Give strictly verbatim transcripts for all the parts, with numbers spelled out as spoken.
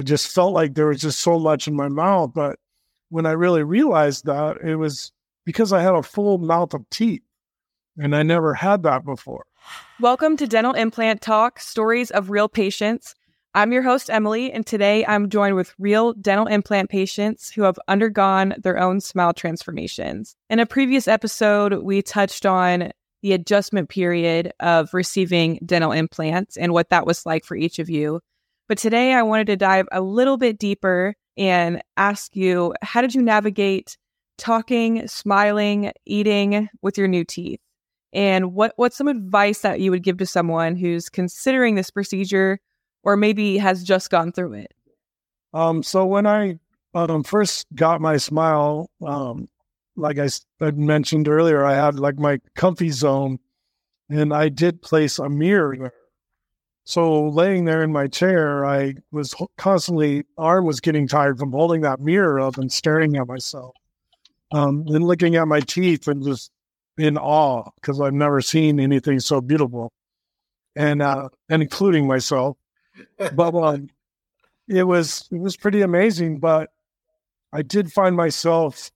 just felt like there was just so much in my mouth. But when I really realized that, it was because I had a full mouth of teeth, and I never had that before. Welcome to Dental Implant Talk, Stories of Real Patients. I'm your host, Emily, and today I'm joined with real dental implant patients who have undergone their own smile transformations. In a previous episode, we touched on the adjustment period of receiving dental implants and what that was like for each of you. But today I wanted to dive a little bit deeper and ask you, how did you navigate talking, smiling, eating with your new teeth? And what, what's some advice that you would give to someone who's considering this procedure or maybe has just gone through it? Um, so when I um, first got my smile, um, like I, I mentioned earlier, I had like my comfy zone, and I did place a mirror there. So laying there in my chair, I was constantly, arm was getting tired from holding that mirror up and staring at myself. Um, and looking at my teeth and just in awe, because I've never seen anything so beautiful, and uh, and including myself. But um, it was it was pretty amazing. But I did find myself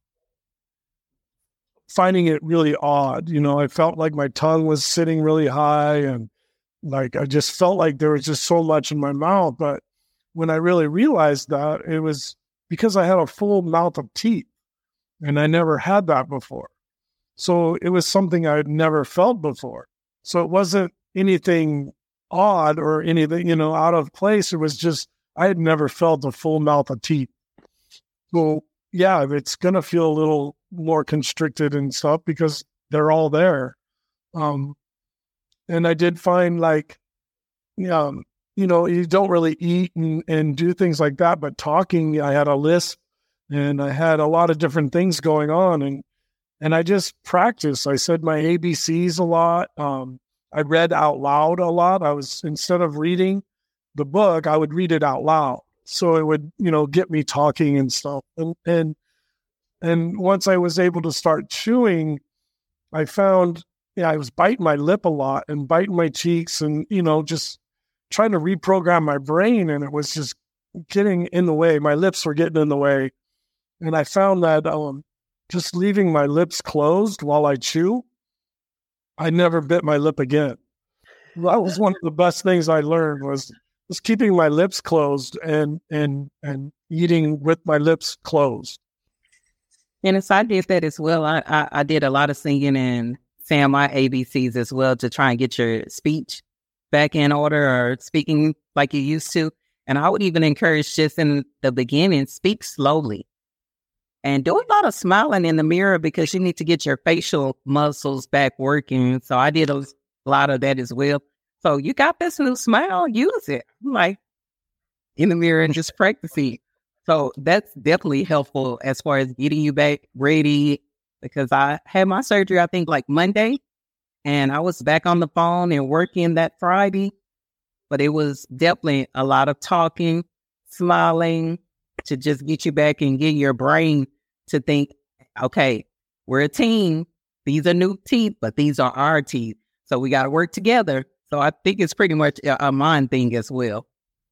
finding it really odd. You know, I felt like my tongue was sitting really high, and like I just felt like there was just so much in my mouth. But when I really realized that, it was because I had a full mouth of teeth, and I never had that before. So it was something I had never felt before. So it wasn't anything odd or anything, you know, out of place. It was just, I had never felt a full mouth of teeth. So yeah, it's going to feel a little more constricted and stuff because they're all there. Um, and I did find like, um, you know, you don't really eat and, and do things like that, but talking, I had a lisp and I had a lot of different things going on, and And I just practiced. I said my A B Cs a lot. Um, I read out loud a lot. I was, instead of reading the book, I would read it out loud. So it would, you know, get me talking and stuff. And, and, and once I was able to start chewing, I found, yeah, I was biting my lip a lot and biting my cheeks and, you know, just trying to reprogram my brain. And it was just getting in the way. My lips were getting in the way. And I found that, um, just leaving my lips closed while I chew, I never bit my lip again. That was one of the best things I learned was just keeping my lips closed and and and eating with my lips closed. And as I did that as well, I, I, I did a lot of singing and saying my A B Cs as well to try and get your speech back in order or speaking like you used to. And I would even encourage just in the beginning, speak slowly. And do a lot of smiling in the mirror because you need to get your facial muscles back working. So I did a lot of that as well. So you got this new smile, use it. Like in the mirror and just practice it. So that's definitely helpful as far as getting you back ready, because I had my surgery, I think like Monday, and I was back on the phone and working that Friday. But it was definitely a lot of talking, smiling, to just get you back and get your brain to think, okay, we're a team. These are new teeth, but these are our teeth. So we got to work together. So I think it's pretty much a, a mind thing as well.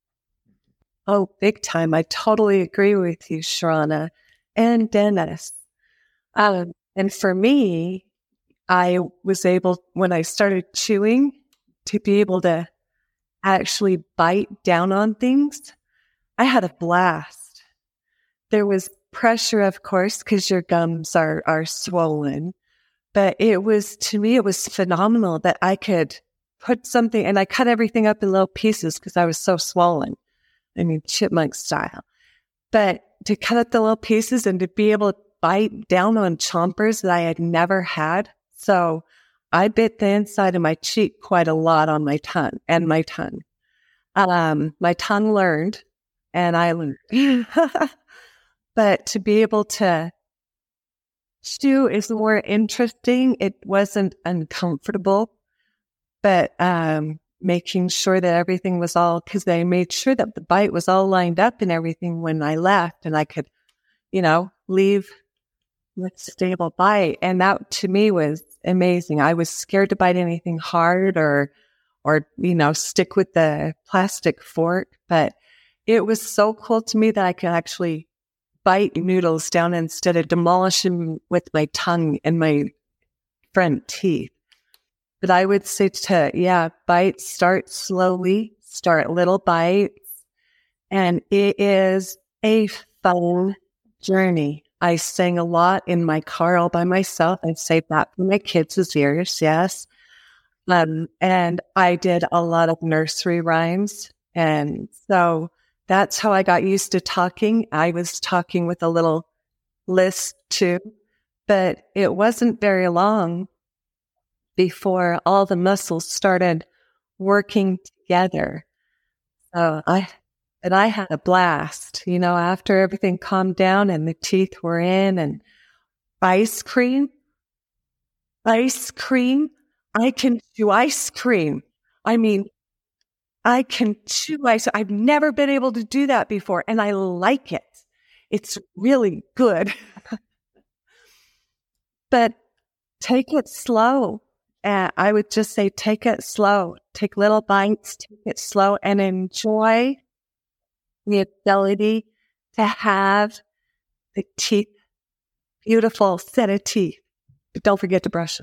Oh, big time. I totally agree with you, Sharana and Dennis. Um, and for me, I was able, when I started chewing, to be able to actually bite down on things. I had a blast. There was pressure, of course, because your gums are, are swollen. But it was, to me, it was phenomenal that I could put something, and I cut everything up in little pieces because I was so swollen. I mean, chipmunk style. But to cut up the little pieces and to be able to bite down on chompers that I had never had. So I bit the inside of my cheek quite a lot on my tongue and my tongue. Um, my tongue learned, and I learned. But to be able to chew is more interesting. It wasn't uncomfortable, but um, making sure that everything was all, because they made sure that the bite was all lined up and everything when I left, and I could, you know, leave with stable bite. And that to me was amazing. I was scared to bite anything hard or, or, you know, stick with the plastic fork, but it was so cool to me that I could actually bite noodles down instead of demolish them with my tongue and my front teeth. But I would say to, yeah, bite, start slowly, start little bites. And it is a fun journey. I sang a lot in my car all by myself. I saved that for my kids' ears, yes. Um, and I did a lot of nursery rhymes. And so that's how I got used to talking. I was talking with a little list too, but it wasn't very long before all the muscles started working together. So I, and I had a blast, you know, after everything calmed down and the teeth were in. And ice cream, ice cream, I can chew ice cream. I mean, I can chew ice. I've never been able to do that before, and I like it. It's really good. But take it slow. Uh, I would just say take it slow. Take little bites, take it slow, and enjoy the ability to have the teeth, beautiful set of teeth. But don't forget to brush them.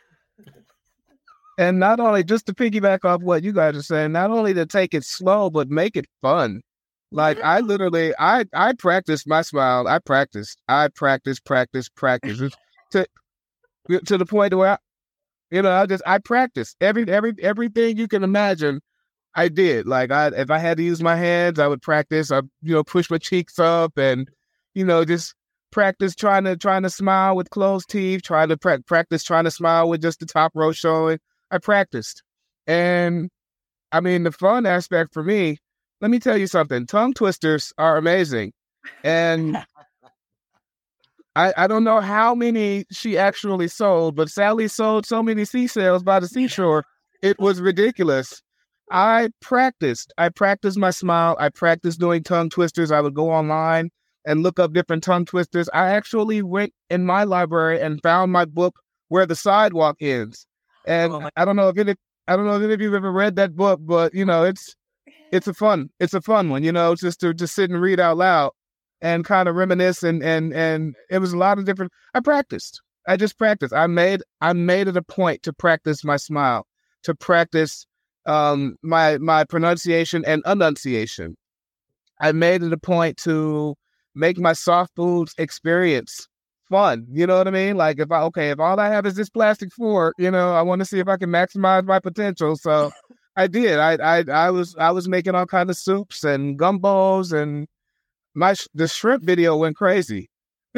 And not only, just to piggyback off what you guys are saying, not only to take it slow, but make it fun. Like I literally, I, I practiced my smile. I practiced, I practiced, practice, practice to, to the point where, I, you know, I just, I practiced every, every, everything you can imagine. I did. Like I, if I had to use my hands, I would practice. I, you know, push my cheeks up and, you know, just practice trying to, trying to smile with closed teeth, trying to pra- practice trying to smile with just the top row showing. I practiced. And I mean, the fun aspect for me, let me tell you something. Tongue twisters are amazing. And I, I don't know how many she actually sold, but Sally sold so many seashells by the seashore. It was ridiculous. I practiced. I practiced my smile. I practiced doing tongue twisters. I would go online and look up different tongue twisters. I actually went in my library and found my book, Where the Sidewalk Ends. And oh I don't know if any, I don't know if any of you've ever read that book, but you know, it's it's a fun, it's a fun one, you know, just to just sit and read out loud and kind of reminisce and and and it was a lot of different. I practiced. I just practiced. I made I made it a point to practice my smile, to practice um, my my pronunciation and enunciation. I made it a point to make my soft foods experience fun. You know what I mean? Like if I, okay, if all I have is this plastic fork, you know, I want to see if I can maximize my potential. So I did. I, I, I was, I was making all kinds of soups and gumbos, and my, the shrimp video went crazy.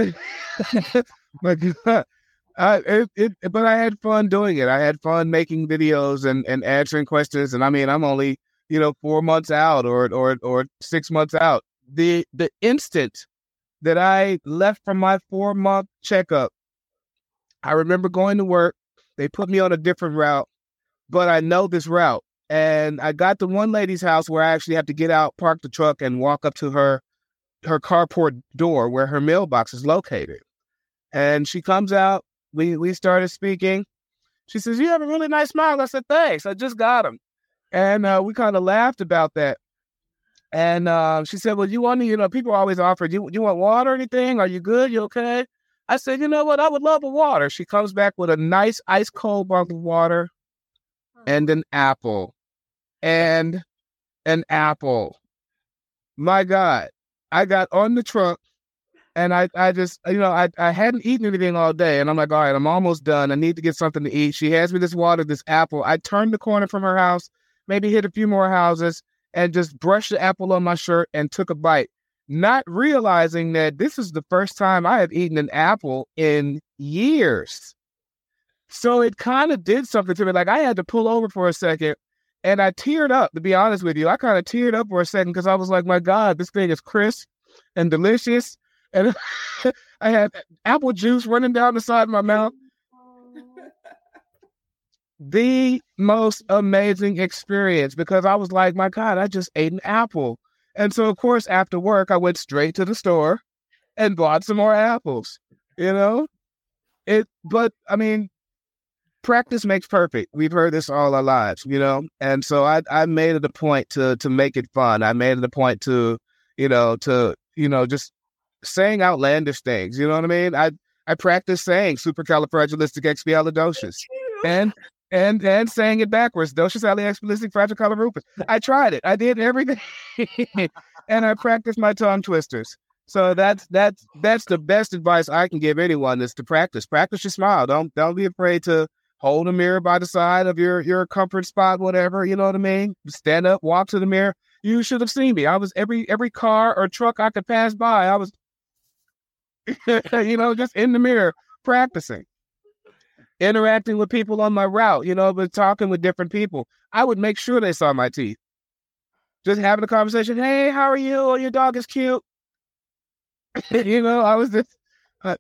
Like, I, it, it, but I had fun doing it. I had fun making videos and, and answering questions. And I mean, I'm only, you know, four months out or, or, or six months out. The, the instant that I left from my four month checkup, I remember going to work. They put me on a different route, but I know this route. And I got to one lady's house where I actually have to get out, park the truck, and walk up to her, her carport door where her mailbox is located. And she comes out. We we started speaking. She says, "You have a really nice smile." I said, "Thanks. I just got him." And uh, we kind of laughed about that. And uh, she said, "Well, you want to, you know, people always offer, do you, you want water or anything? Are you good? You okay?" I said, "You know what? I would love a water." She comes back with a nice ice cold bottle of water and an apple. And an apple. My God. I got on the truck and I, I just, you know, I, I hadn't eaten anything all day. And I'm like, all right, I'm almost done. I need to get something to eat. She hands me this water, this apple. I turned the corner from her house, maybe hit a few more houses, and just brushed the apple on my shirt and took a bite, not realizing that this is the first time I have eaten an apple in years. So it kind of did something to me. Like I had to pull over for a second, and I teared up, to be honest with you. I kind of teared up for a second because I was like, my God, this thing is crisp and delicious. And I had apple juice running down the side of my mouth. The most amazing experience, because I was like, my God, I just ate an apple. And so, of course, after work, I went straight to the store and bought some more apples, you know? It, but I mean, practice makes perfect. We've heard this all our lives, you know? And so I, I made it a point to, to make it fun. I made it a point to, you know, to, you know, just saying outlandish things. You know what I mean? I, I practiced saying supercalifragilisticexpialidocious and, and, and saying it backwards. Docious aliexpialisticfragilisticfragilistic. I tried it. I did everything. And I practiced my tongue twisters. So that's that's that's the best advice I can give anyone is to practice. Practice your smile. Don't don't be afraid to hold a mirror by the side of your your comfort spot, whatever. You know what I mean? Stand up, walk to the mirror. You should have seen me. I was every every car or truck I could pass by. I was, you know, just in the mirror practicing, interacting with people on my route. You know, but talking with different people. I would make sure they saw my teeth. Just having a conversation. Hey, how are you? Oh, your dog is cute. You know, I was just uh,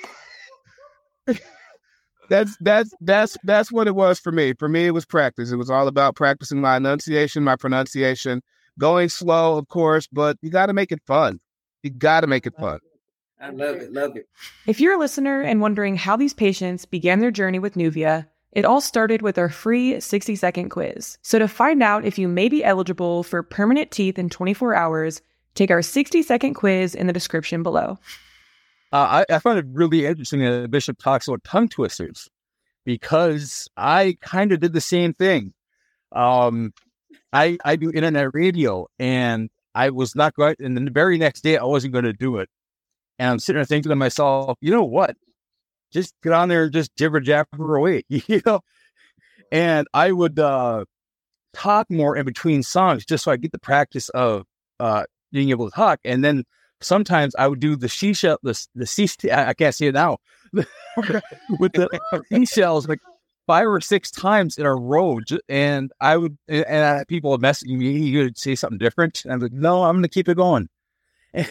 that's that's that's that's what it was for me. For me, it was practice. It was all about practicing my enunciation, my pronunciation, going slow, of course, but you got to make it fun. You got to make it fun. I love it, love it. If you're a listener and wondering how these patients began their journey with Nuvia, it all started with our free sixty second quiz. So to find out if you may be eligible for permanent teeth in twenty-four hours, take our sixty second quiz in the description below. Uh, I, I find it really interesting that Bishop talks about tongue twisters because I kind of did the same thing. Um, I I do internet radio, and I was not going. And then the very next day, I wasn't going to do it. And I'm sitting there thinking to myself, you know what? Just get on there and just jibber jabber away, you know. And I would uh, talk more in between songs just so I get the practice of uh, being able to talk. And then sometimes I would do the shisha, the the shisha, I can't say it now, with the seashells like five or six times in a row. And I would, and I had people would message me, you would say something different. And I'm like, no, I'm going to keep it going. And,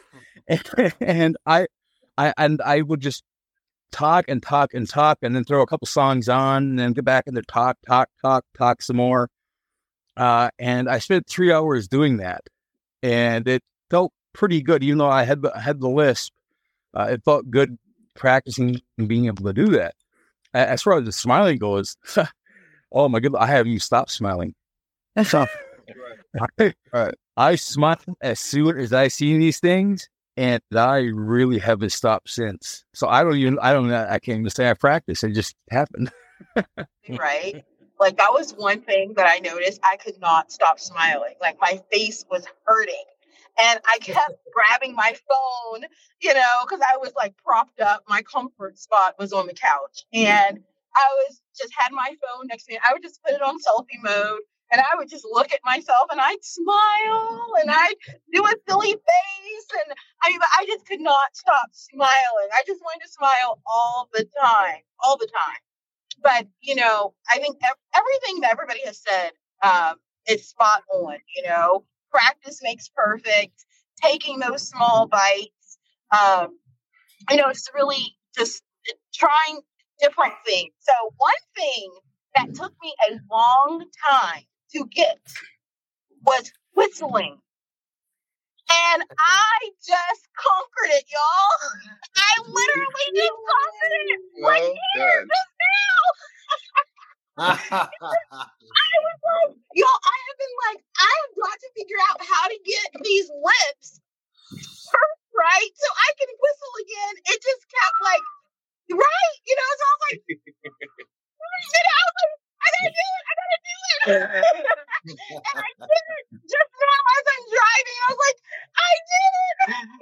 and I, I, and I would just talk and talk and talk and then throw a couple songs on and then get back into talk, talk, talk, talk some more. Uh, and I spent three hours doing that. And it felt pretty good, even though I had the, had the lisp. Uh, it felt good practicing and being able to do that. As far as the smiling goes, oh my goodness, I haven't even stopped smiling. So, I, uh, I smile as soon as I see these things, and I really haven't stopped since. So I don't even, I don't, I can't even say I practice. It just happened. Right. Like that was one thing that I noticed. I could not stop smiling. Like my face was hurting. And I kept grabbing my phone, you know, because I was like propped up. My comfort spot was on the couch. And I was just had my phone next to me. I would just put it on selfie mode. And I would just look at myself and I'd smile and I'd do a silly face. And I mean, I just could not stop smiling. I just wanted to smile all the time, all the time. But, you know, I think ev- everything that everybody has said um, is spot on, you know. Practice makes perfect. Taking those small bites. Um, you know, it's really just trying different things. So one thing that took me a long time to get was whistling. And I just conquered it, y'all. I literally just conquered it right Well here, done. just now. I was like, y'all, I have been like, I have got to figure out how to get these lips perfect, right? So I can whistle again. It just kept like, right? You know, so I was like, you know, I was like, I gotta do it. I gotta do it. And I did it just now as I'm driving. I was like, I did it.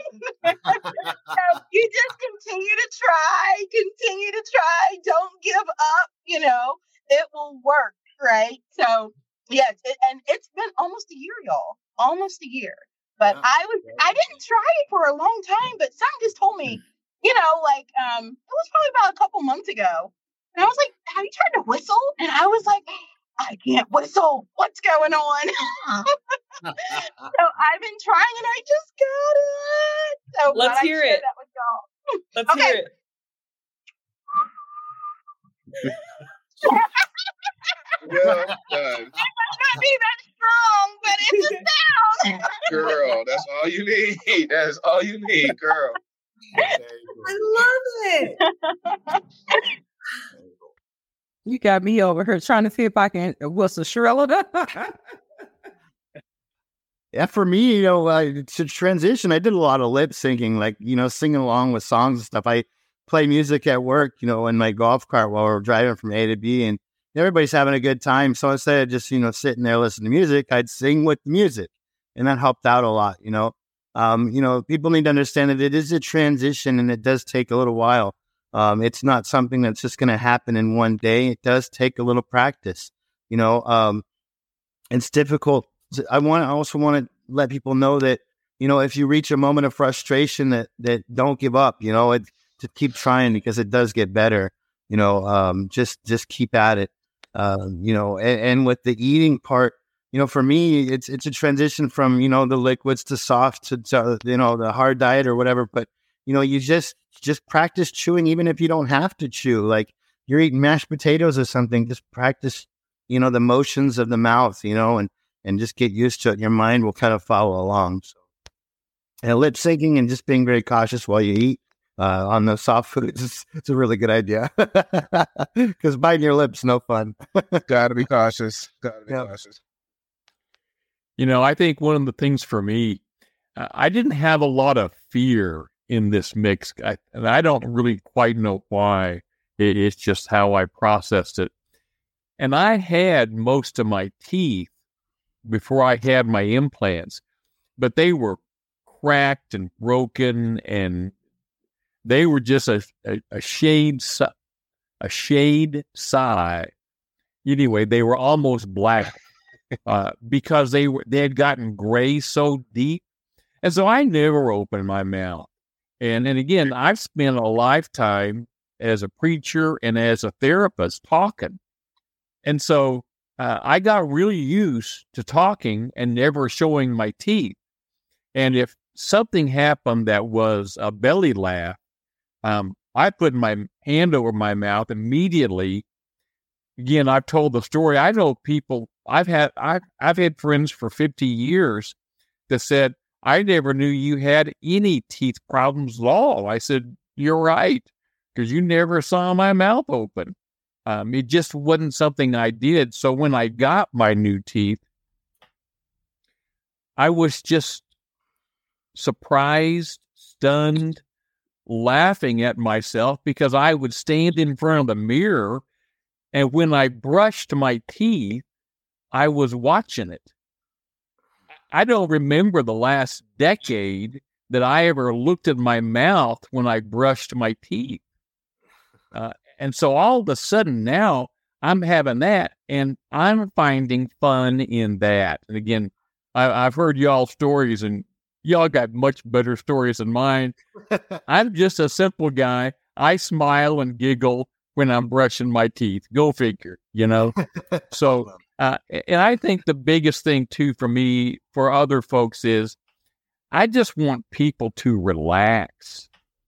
So you just continue to try, continue to try. Don't give up. You know, it will work, right? So yes, it, and it's been almost a year, y'all. Almost a year. But I was, I didn't try it for a long time. But someone just told me, you know, like um, it was probably about a couple months ago. And I was like, have you tried to whistle? And I was like, I can't whistle. What's going on? So I've been trying and I just got it. So Let's hear it. That with y'all. Let's Okay. hear it. Well done. Not be that strong, but it's a sound. Girl, that's all you need. That's all you need, girl. I love it. You got me over here trying to see if I can whistle Shirley. Yeah, for me, you know, uh, to transition, I did a lot of lip syncing, like, you know, singing along with songs and stuff. I play music at work, you know, in my golf cart while we're driving from A to B, and everybody's having a good time. So instead of just, you know, sitting there listening to music, I'd sing with the music, and that helped out a lot, you know. Um, you know, people need to understand that it is a transition and it does take a little while. Um, it's not something that's just going to happen in one day. It does take a little practice, you know. Um, it's difficult. I want. I also want to let people know that, you know, if you reach a moment of frustration, that that don't give up. You know, it, to keep trying, because it does get better. You know, um, just just keep at it. Um, you know, and, and with the eating part, you know, for me, it's it's a transition from, you know, the liquids to soft to, to you know, the hard diet or whatever. But, you know, you just just practice chewing, even if you don't have to chew. Like, you're eating mashed potatoes or something, just practice, you know, the motions of the mouth, you know, and and just get used to it. Your mind will kind of follow along. So, and lip syncing and just being very cautious while you eat uh, on the soft foods, it's, it's a really good idea, because biting your lips, no fun. Gotta be cautious. Gotta be Yep. cautious. You know, I think one of the things for me, uh, I didn't have a lot of fear in this mix. I, and I don't really quite know why. It, it's just how I processed it. And I had most of my teeth before I had my implants, but they were cracked and broken, and they were just a, a, a shade, a shade side. Anyway, they were almost black uh, because they were they had gotten gray so deep, and so I never opened my mouth. And and again, I've spent a lifetime as a preacher and as a therapist talking, and so uh, I got really used to talking and never showing my teeth. And if something happened that was a belly laugh, um, I put my hand over my mouth immediately. Again, I've told the story. I know people. I've had I've I've had friends for fifty years that said, "I never knew you had any teeth problems at all." I said, "You're right, because you never saw my mouth open." Um, it just wasn't something I did. So when I got my new teeth, I was just surprised, stunned, laughing at myself, because I would stand in front of the mirror, and when I brushed my teeth, I was watching it. I don't remember the last decade that I ever looked at my mouth when I brushed my teeth. Uh, and so all of a sudden now I'm having that, and I'm finding fun in that. And again, I, I've heard y'all stories, and y'all got much better stories than mine. I'm just a simple guy. I smile and giggle when I'm brushing my teeth. Go figure, you know? So, uh, and I think the biggest thing too for me, for other folks, is I just want people to relax.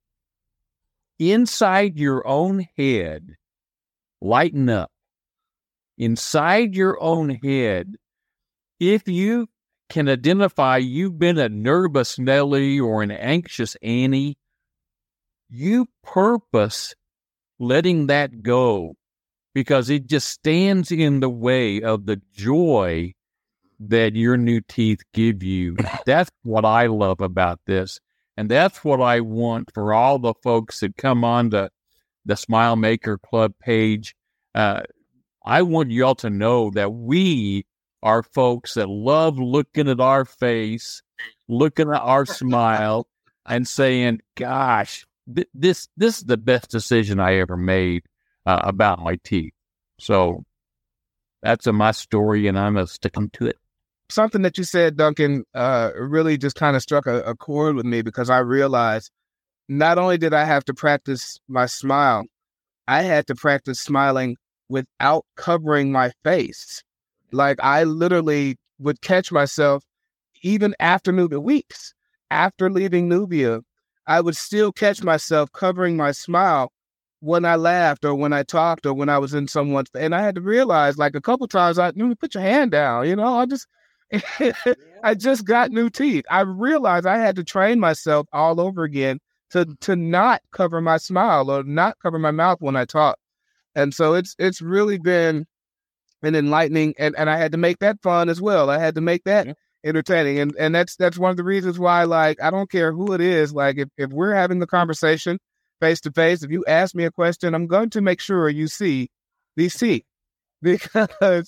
Inside your own head, lighten up. Inside your own head, if you can identify you've been a nervous Nellie or an anxious Annie, you purpose letting that go, because it just stands in the way of the joy that your new teeth give you. That's what I love about this. And that's what I want for all the folks that come on to the Smile Maker Club page. Uh, I want y'all to know that we are folks that love looking at our face, looking at our smile, and saying, gosh, th- this this is the best decision I ever made uh, about my teeth. So that's a, my story, and I'm going to stick to it. Something that you said, Duncan, uh, really just kind of struck a, a chord with me, because I realized not only did I have to practice my smile, I had to practice smiling without covering my face. Like, I literally would catch myself, even after Nubia, weeks after leaving Nubia, I would still catch myself covering my smile when I laughed or when I talked or when I was in someone's, and I had to realize, like, a couple times, I, you know, put your hand down, you know, I just, I just got new teeth. I realized I had to train myself all over again to, to not cover my smile or not cover my mouth when I talk. And so it's it's really been an enlightening, and, and I had to make that fun as well. I had to make that entertaining. And and that's that's one of the reasons why, like, I don't care who it is. Like, if, if we're having the conversation face to face, if you ask me a question, I'm going to make sure you see the C. Because,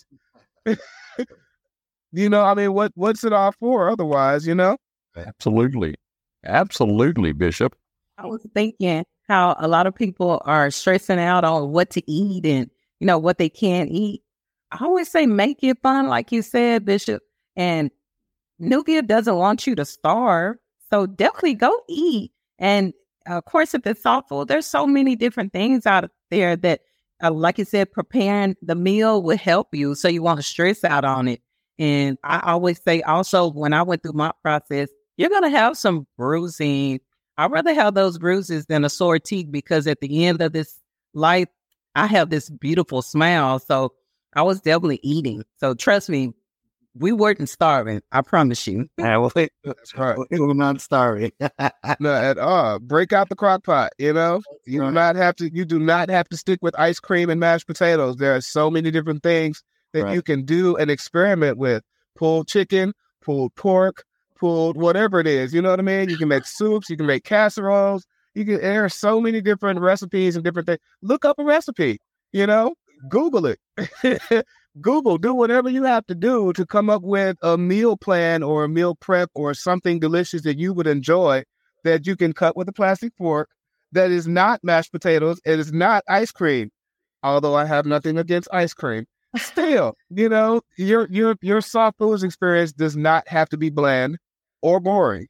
you know, I mean, what what's it all for otherwise, you know? Absolutely. Absolutely, Bishop. I was thinking how a lot of people are stressing out on what to eat and, you know, what they can't eat. I always say make it fun, like you said, Bishop. And Nubia doesn't want you to starve. So definitely go eat. And of course, if it's soft food, there's so many different things out there that, uh, like you said, preparing the meal will help you. So you want to stress out on it. And I always say also, when I went through my process, you're going to have some bruising. I'd rather have those bruises than a sore teeth, because at the end of this life, I have this beautiful smile. So I was definitely eating. So trust me, we weren't starving. I promise you. Yeah, well, That's right. we were not starving. No, at all. Break out the crock pot, you know? You do not have to you do not have to stick with ice cream and mashed potatoes. There are so many different things that Right. you can do and experiment with. Pulled chicken, pulled pork, pulled whatever it is. You know what I mean? You can make soups, you can make casseroles. You can there are so many different recipes and different things. Look up a recipe, you know? Google it. Google, do whatever you have to do to come up with a meal plan or a meal prep or something delicious that you would enjoy that you can cut with a plastic fork that is not mashed potatoes. It is not ice cream, although I have nothing against ice cream. Still, you know, your your your soft foods experience does not have to be bland or boring.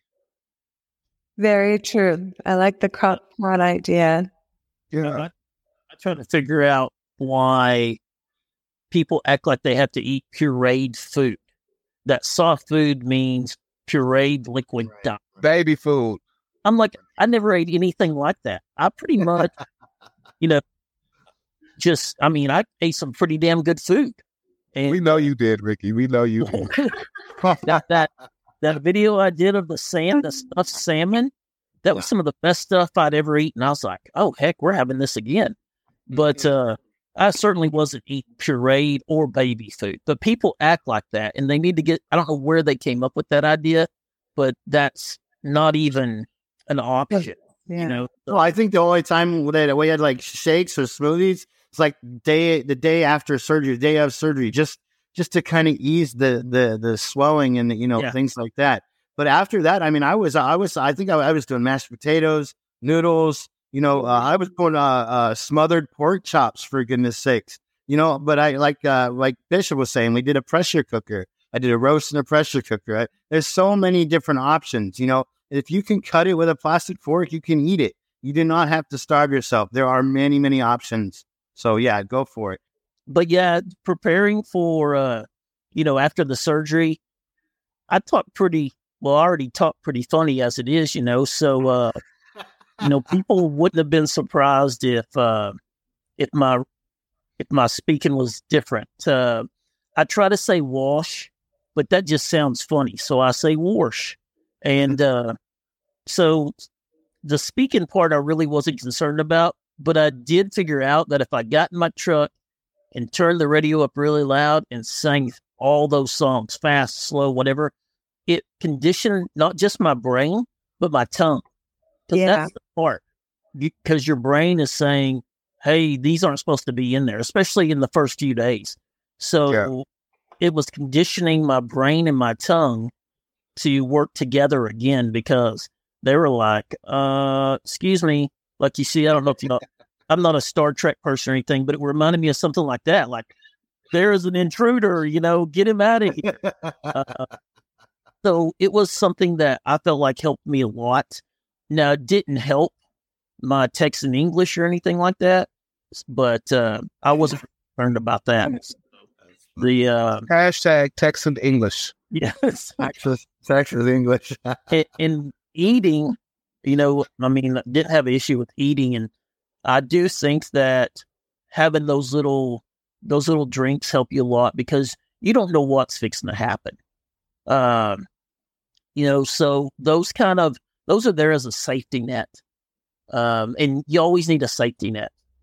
Very true. I like the crock pot idea. Yeah. I, I try to figure out why people act like they have to eat pureed food. That soft food means pureed liquid Right. diet. Baby food. I'm like, I never ate anything like that. I pretty much, you know, just, I mean, I ate some pretty damn good food. And We know you did, Ricky. We know you did. that, that that video I did of the sam, the stuffed salmon, that was some of the best stuff I'd ever eaten. I was like, oh, heck, we're having this again. But uh, I certainly wasn't eating pureed or baby food. But people act like that, and they need to get, I don't know where they came up with that idea, but that's not even an option. Yeah. You know, Well, I think the only time that we had like shakes or smoothies, it's like day the day after surgery, the day of surgery, just just to kind of ease the the the swelling and the, you know Yeah. things like that. But after that, I mean, I was I was I think I, I was doing mashed potatoes, noodles. You know, uh, I was doing uh, uh, smothered pork chops, for goodness sakes. You know, but I like uh, like Bishop was saying, we did a pressure cooker. I did a roast in a pressure cooker. I, there's so many different options. You know, if you can cut it with a plastic fork, you can eat it. You do not have to starve yourself. There are many, many options. So yeah, go for it. but yeah, preparing for, uh, you know, after the surgery, I talk pretty, well, I already talk pretty funny as it is, you know, so, uh, you know, people wouldn't have been surprised if, uh, if my, if my speaking was different. Uh, I try to say wash, but that just sounds funny. So I say wash. And, uh, so the speaking part, I really wasn't concerned about, but I did figure out that if I got in my truck and turned the radio up really loud and sang all those songs, fast, slow, whatever, it conditioned not just my brain, but my tongue. 'Cause Yeah. that's the part. Because your brain is saying, hey, these aren't supposed to be in there, especially in the first few days. So Yeah. it was conditioning my brain and my tongue to work together again, because they were like, uh, excuse me, like you see, I don't know if you know, I'm not a Star Trek person or anything, but it reminded me of something like that. Like, there is an intruder, you know, get him out of here. Uh, so it was something that I felt like helped me a lot. Now, it didn't help my Texan English or anything like that, but uh, I wasn't concerned about that. The uh, Hashtag Texan English. yes, Texas, Texas English. in, in eating, you know, I mean, I didn't have an issue with eating, and I do think that having those little those little drinks help you a lot, because you don't know what's fixing to happen. Um, you know, so those kind of those are there as a safety net, um, and you always need a safety net.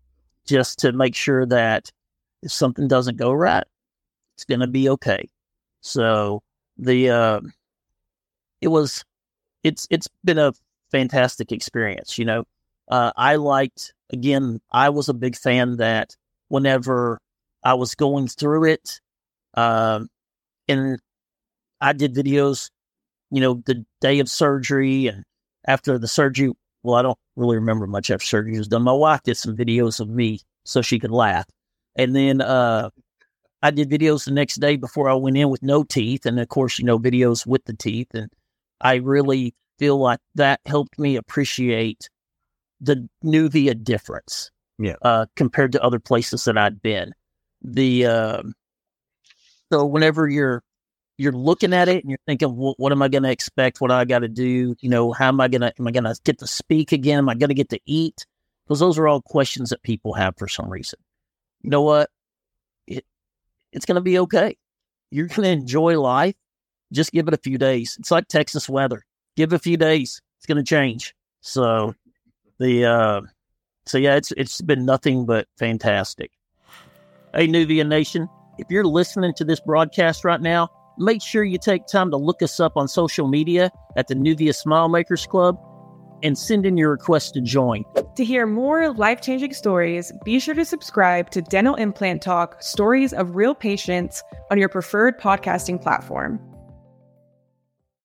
just to make sure that if something doesn't go right, it's going to be okay. So the, uh, it was, it's, it's been a fantastic experience. You know, uh, I liked, again, I was a big fan that whenever I was going through it, um, and I did videos, you know, the day of surgery and after the surgery. Well, I don't really remember much after surgery was done. My wife did some videos of me so she could laugh. And then uh, I did videos the next day before I went in with no teeth. And of course, you know, videos with the teeth. And I really feel like that helped me appreciate the Nuvia difference. Yeah. Uh, compared to other places that I'd been. The, uh, so whenever you're, you're looking at it and you're thinking, well, what am I going to expect? What do I got to do? You know, how am I going to, am I going to get to speak again? Am I going to get to eat? Because those are all questions that people have for some reason. You know what? It, it's going to be okay. You're going to enjoy life. Just give it a few days. It's like Texas weather. Give it a few days. It's going to change. So the, uh, so yeah, it's, it's been nothing but fantastic. Hey, Nuvia Nation, if you're listening to this broadcast right now, make sure you take time to look us up on social media at the Nuvia Smile Makers Club and send in your request to join. To hear more life-changing stories, be sure to subscribe to Dental Implant Talk, Stories of Real Patients on your preferred podcasting platform.